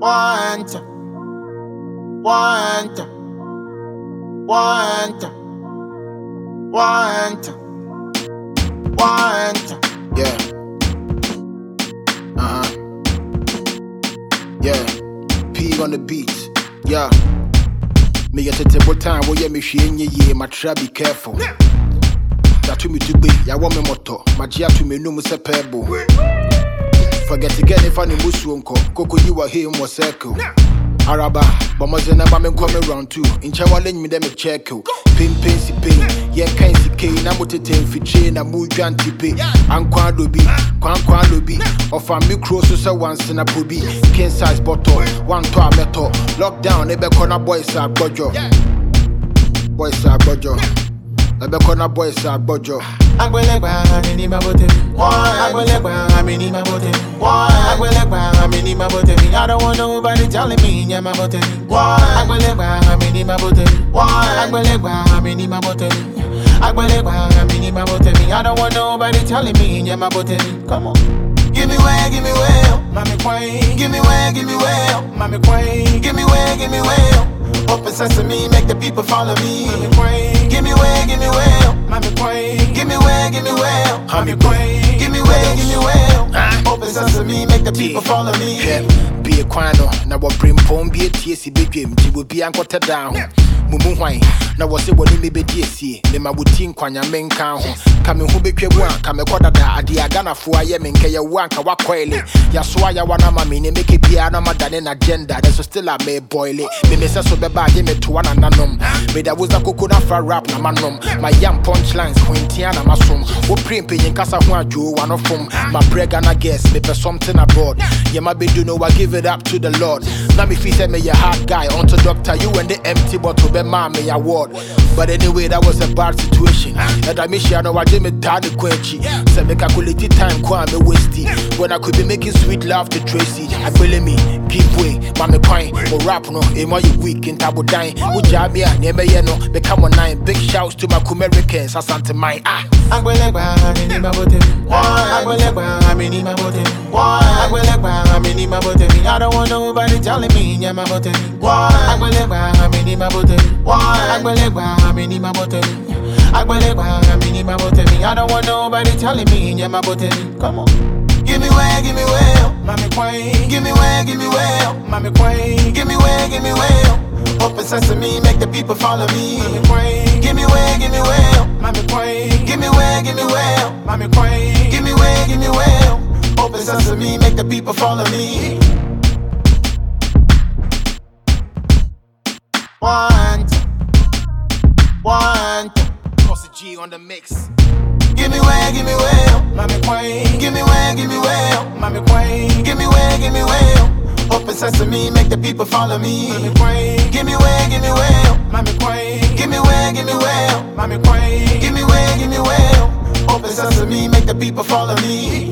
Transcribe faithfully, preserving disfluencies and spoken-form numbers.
Want, want, want, want, want. Yeah. Uh huh. Yeah. P on the beat. Yeah. Me get a table time where me she in ye, my try be careful. That to me to be, ya want me moto, my gia to me no se pebble. Forget again if I need musunko, Coco you are here more circle. Araba, but Mazana Mamma coming round too. In Chawalin, me them a check. Pin pin si pin, yen can si kay, Namote fi chain, a moo janti pay. And quando be, quan quando be, of a micro so once in a pubi. King size bottle, one to a metal. Lockdown, ebe corner boys are bojo. Boys are bojo. Ebe corner boys are bojo. Agbelegba, I need my bottom. Agbelegba, I need my bottom. Agbelegba, I need my bottom. I don't want nobody telling me, yeah, my bottom. Agbelegba, I need my bottom. Agbelegba, I need my bottom. Agbelegba, I need my bottom. I don't want nobody telling me, yeah, my bottom. Come on. Give me way, give me way, mommy queen. Give me way, give me way, mommy queen. Give me way, give me way. Open sesame, make the people follow me. Mommy queen. Give me way, give me way, mommy queen. Give me way, give me way, mommy queen. Give me way, give me way. Open sesame, make the people follow me. Be a quano, now what brim pom be a T S C big game, she will be anchored down. Mumu wine, now was it what me be D S C, then my would think quanya men count. Coming who be one, come a quarter da, the agana for a yemen, kaya wanka wakwele. Yaswaya wana mammy, make it piano than an agenda, there's still a may boil it. Me miss us so bad, to one and anum. But there was a coconut for rap, na manum. My young punchlines, Quintiana Masum, who primping in Casa Juan Joe, one of whom my breg and I guess, maybe something aboard. You might be do know I give it up to the Lord. Now me feel me a hard guy, onto doctor, you and the empty bottle, be mommy award. But anyway, that was a bad situation. And I miss you, I know I did me daddy quenchi. So make a quality time, quite me wasty. When I could be making sweet love to Tracy, I believe me, give way, mommy pine, or rap no, am I weak in tabo dying? Ujabia, never yeno, become one nine. Big shouts to my Americans, Asante mine. Ah, Agbelegba, I need my bottom. Agbelegba, I need my bottom. Agbelegba, I need my bottom. I don't want nobody telling me, yeah, my bottom. Agbelegba, I need my bottom. Agbelegba, I need my bottom. Agbelegba, I need my bottom. I don't want nobody telling me, yeah, my bottom. Come on. Give me way, give me way, mommy queen. Give me way, give me way, mommy queen. Give me way, give me way. Open sesame, make the people follow me. Mommy queen. Give me way, give me way, mommy queen. Give me way, give me way, mommy queen. Give me way, give me way. Open sesame, make the people follow me. Want, want, Bossy G on the mix. give me way, give me way, mommy queen. Give me way, give me way, mommy queen. Give me way, give me way. Open sesame, make the people follow me. Mommy queen. Give me way, give me way, mommy queen. Give me way, give me way, mommy queen. Give me way, give me way. Open sesame, make the people follow me.